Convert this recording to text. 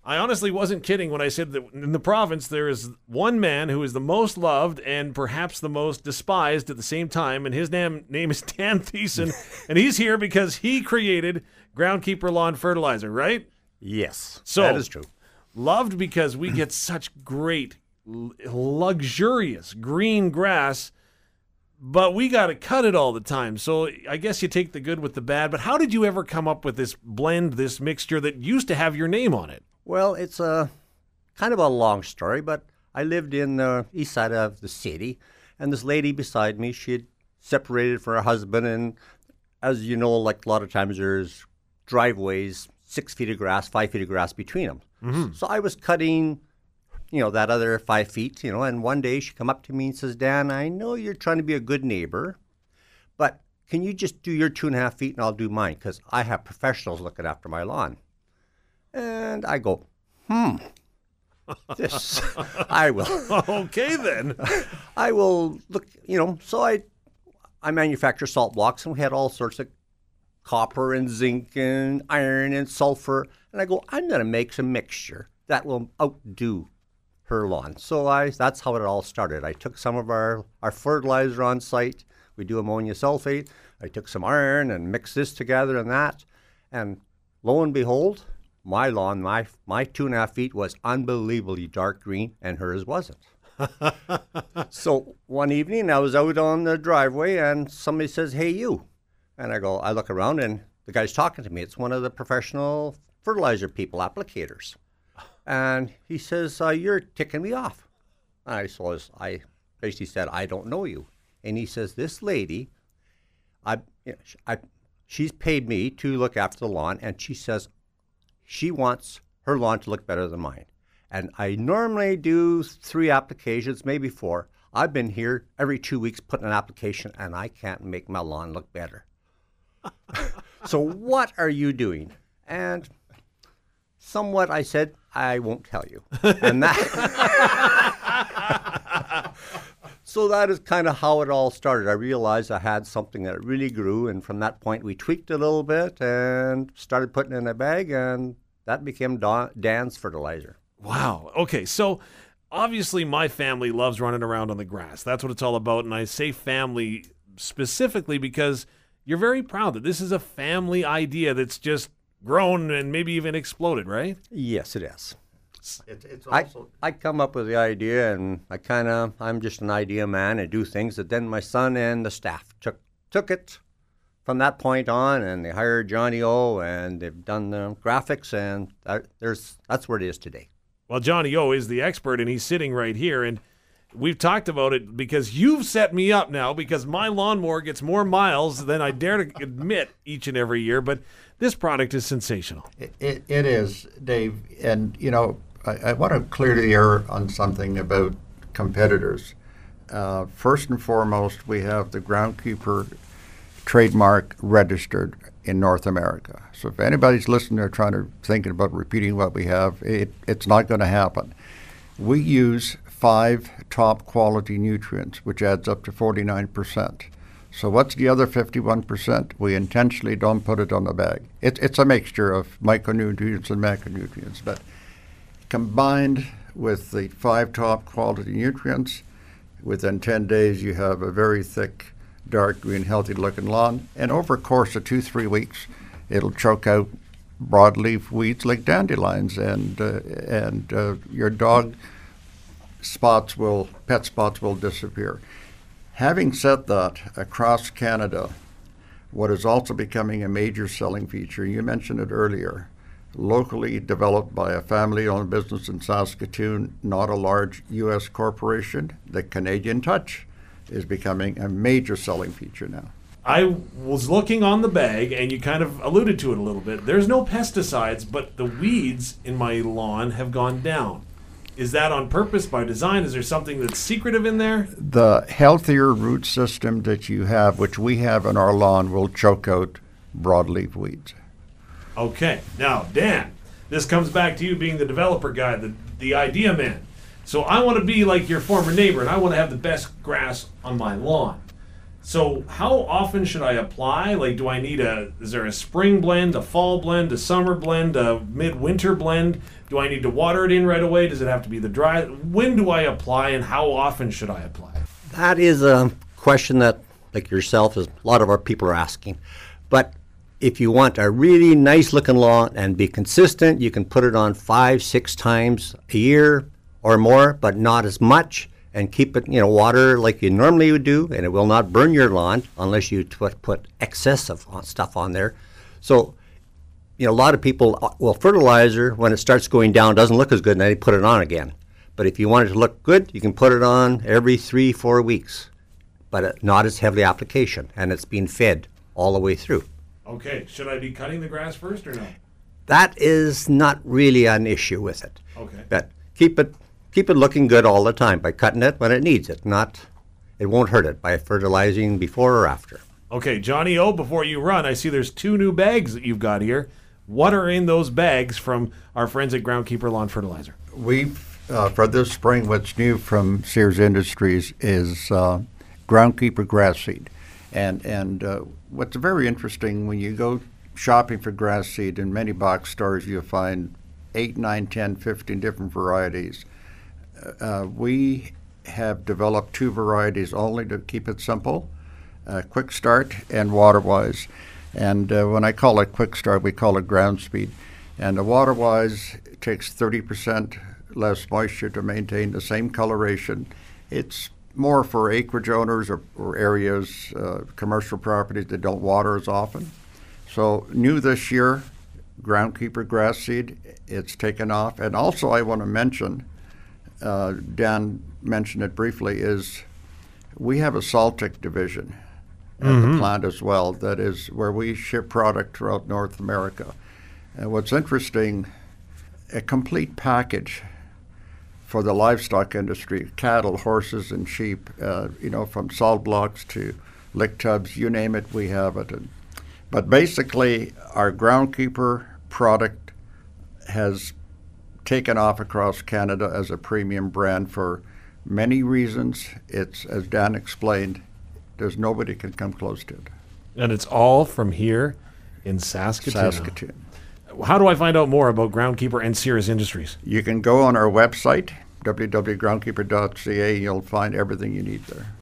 I honestly wasn't kidding when I said that in the province there is one man who is the most loved and perhaps the most despised at the same time, and his name is Dan Thiessen, and he's here because he created Groundkeeper Lawn Fertilizer, right? Yes, So, that is true. Loved because we get such great, luxurious green grass, but we got to cut it all the time. So I guess you take the good with the bad, but how did you ever come up with this blend, this mixture that used to have your name on it? Well, it's a kind of a long story, but I lived in the east side of the city, and this lady beside me, she had separated from her husband, and as you know, like a lot of times there's driveways, 6 feet of grass, 5 feet of grass between them. Mm-hmm. So I was cutting, that other 5 feet, and one day she come up to me and says, Dan, I know you're trying to be a good neighbor, but can you just do your 2.5 feet and I'll do mine? Because I have professionals looking after my lawn. And I go, this, I will. Okay, then. I will look, so I manufacture salt blocks, and we had all sorts of copper and zinc and iron and sulfur. And I go, I'm going to make some mixture that will outdo her lawn. So that's how it all started. I took some of our fertilizer on site. We do ammonia sulfate. I took some iron and mixed this together and that. And lo and behold, my lawn, my 2.5 feet was unbelievably dark green, and hers wasn't. So one evening I was out on the driveway and somebody says, hey, you. And I look around and the guy's talking to me. It's one of the professional fertilizer people, applicators. And he says, you're ticking me off. And I basically said, I don't know you. And he says, this lady, she's paid me to look after the lawn, and she says she wants her lawn to look better than mine. And I normally do 3 applications, maybe 4. I've been here every 2 weeks putting an application, and I can't make my lawn look better. So what are you doing? And somewhat I said, I won't tell you. And that so that is kind of how it all started. I realized I had something that really grew, and from that point we tweaked it a little bit and started putting it in a bag, and that became Dan's fertilizer. Wow. Okay, so obviously my family loves running around on the grass. That's what it's all about, and I say family specifically because you're very proud that this is a family idea that's just grown and maybe even exploded, right? Yes, it is. It's also I come up with the idea, and I'm just an idea man. I do things that then my son and the staff took it from that point on, and they hired Johnny O, and they've done the graphics, and that's where it is today. Well, Johnny O is the expert, and he's sitting right here, and we've talked about it because you've set me up now because my lawnmower gets more miles than I dare to admit each and every year, but this product is sensational. it is, Dave, and I want to clear the air on something about competitors. First and foremost, we have the Groundkeeper trademark registered in North America. So if anybody's listening or thinking about repeating what we have, it's not going to happen. We use 5 top quality nutrients, which adds up to 49%. So what's the other 51%? We intentionally don't put it on the bag. It's a mixture of micronutrients and macronutrients, but combined with the 5 top quality nutrients, within 10 days you have a very thick, dark green, healthy looking lawn. And over a course of 2-3 weeks, it'll choke out broadleaf weeds like dandelions, and your dog pet spots will disappear. Having said that, across Canada, what is also becoming a major selling feature, you mentioned it earlier, locally developed by a family-owned business in Saskatoon, not a large U.S. corporation, the Canadian Touch is becoming a major selling feature now. I was looking on the bag, and you kind of alluded to it a little bit. There's no pesticides, but the weeds in my lawn have gone down. Is that on purpose, by design? Is there something that's secretive in there? The healthier root system that you have, which we have in our lawn, will choke out broadleaf weeds. Okay. Now, Dan, this comes back to you being the developer guy, the idea man. So I want to be like your former neighbor, and I want to have the best grass on my lawn. So how often should I apply? Like, do I need is there a spring blend, a fall blend, a summer blend, a midwinter blend? Do I need to water it in right away? Does it have to be the dry? When do I apply, and how often should I apply? That is a question that, like yourself, is a lot of our people are asking. But if you want a really nice looking lawn and be consistent, you can put it on 5-6 times a year or more, but not as much, and keep it, water like you normally would do, and it will not burn your lawn unless you put excess of stuff on there. So, a lot of people will fertilizer when it starts going down, doesn't look as good, and then they put it on again. But if you want it to look good, you can put it on every 3-4 weeks, but not as heavily application, and it's being fed all the way through. Okay, should I be cutting the grass first or no? That is not really an issue with it. Okay. But keep it looking good all the time by cutting it when it needs it. It won't hurt it by fertilizing before or after. Okay, Johnny O, before you run, I see there's 2 new bags that you've got here. What are in those bags from our friends at Groundkeeper Lawn Fertilizer? We've, for this spring, what's new from Sears Industries is Groundkeeper grass seed. And what's very interesting, when you go shopping for grass seed in many box stores, you'll find 8, 9, 10, 15 different varieties. We have developed 2 varieties only to keep it simple, Quick Start and Waterwise. And when I call it Quick Start, we call it Ground Speed. And the Waterwise takes 30% less moisture to maintain the same coloration. It's more for acreage owners or areas, commercial properties that don't water as often. So new this year, Groundkeeper grass seed, it's taken off. And also I want to mention, Dan mentioned it briefly, is we have a Saltic division at the plant as well. That is where we ship product throughout North America. And what's interesting, a complete package for the livestock industry, cattle, horses, and sheep, from salt blocks to lick tubs, you name it, we have it. But basically, our Groundkeeper product has taken off across Canada as a premium brand for many reasons. It's, as Dan explained, there's nobody can come close to it. And it's all from here in Saskatoon. Saskatoon. How do I find out more about Groundkeeper and Sears Industries? You can go on our website, www.groundkeeper.ca, and you'll find everything you need there.